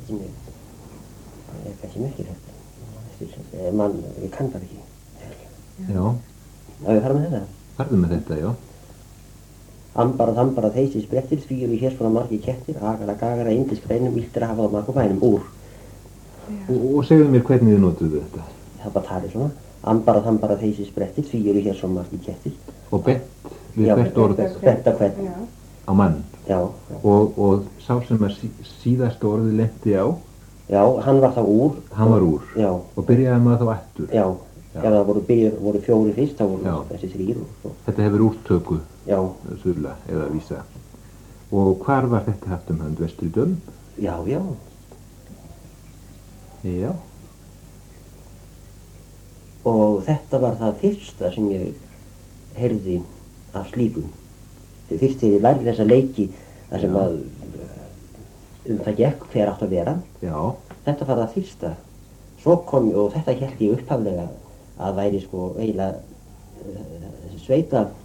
sem er kannski merkilegt. Ég kann bara ekki. Já. Á ég að fara með þetta? Farðu með þetta, já. Ambara, þeysi, sprettir, því eru hér svona margir kettir, agara, indisk reynum, íltir að hafa það marg og bænum, úr. Og segðu mér hvernig þið notuðu þetta. Það bara talið svona. Ambara, þeysi, sprettir, því eru hér svona margir kettir. Og bent við hvert orð Bent á hvern. á mann. Já. Og sá sem að síðasta orðið lenti á? Já, hann var þá úr. Hann var úr. Já. Og byrjaði maður þá aftur? Já. Ef það voru fjóri fyrst, þá voru þessi þrír. Þetta hefur úrtöku, þurla, eða vísa. Og hvar var þetta haft hönd? Vestri Dönum? Já. Já. Og þetta var það fyrsta sem ég heyrði af slíkum. Fyrst þegar ég lærði þessa leiki, þar sem að það gekk hver átt að vera. Já. Þetta var það fyrsta. Svo kom ég, og þetta hélt ég upphaflega að væri sko eiginlega sveita